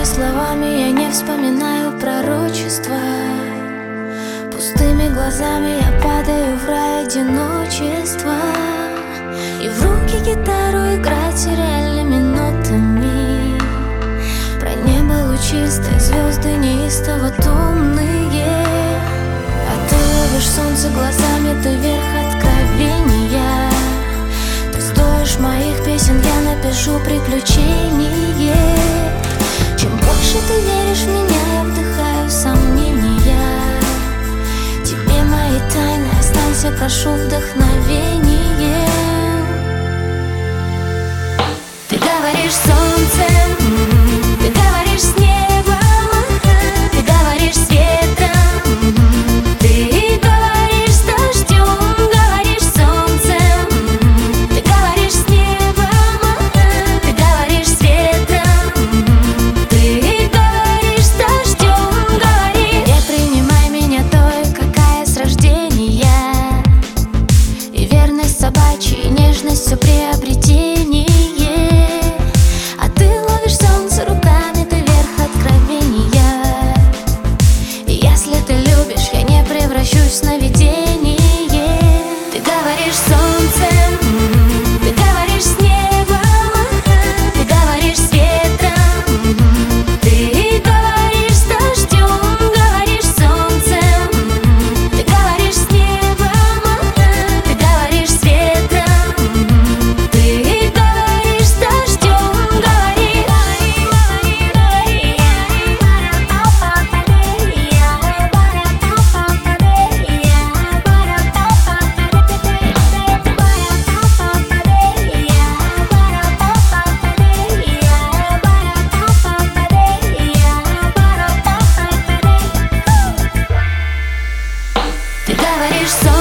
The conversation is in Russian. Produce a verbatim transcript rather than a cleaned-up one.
словами я не вспоминаю пророчества. Пустыми глазами я падаю в рай одиночества. И в руки гитару играть сериальными нотами. Про небо лучистые, звезды неистово томные. А ты ловишь солнце глазами, ты верх откровения. Ты стоишь моих песен, я напишу приключение. Чем больше ты веришь в меня, я вдыхаю сомнения. Тебе мои тайны, останься, прошу, вдохновение. Ты говоришь солнцем, ты говоришь с небом, ты говоришь с ветром, ты говоришь с дождем, говоришь солнцем, ты говоришь с небом, ты говоришь с ветром, ты говоришь с дождем, говоришь. Не принимай меня той, какая с рождения, и верность собачья, и нежность все приобретение. Превращусь в сновидение. Ты говоришь солнцем, ты говоришь с небом, ты говоришь с ветром, ты говоришь с дождем, говоришь солнцем, ты говоришь с небом, ты говоришь с ветром, ты говоришь с дождем, говоришь. Ты говоришь солнцем.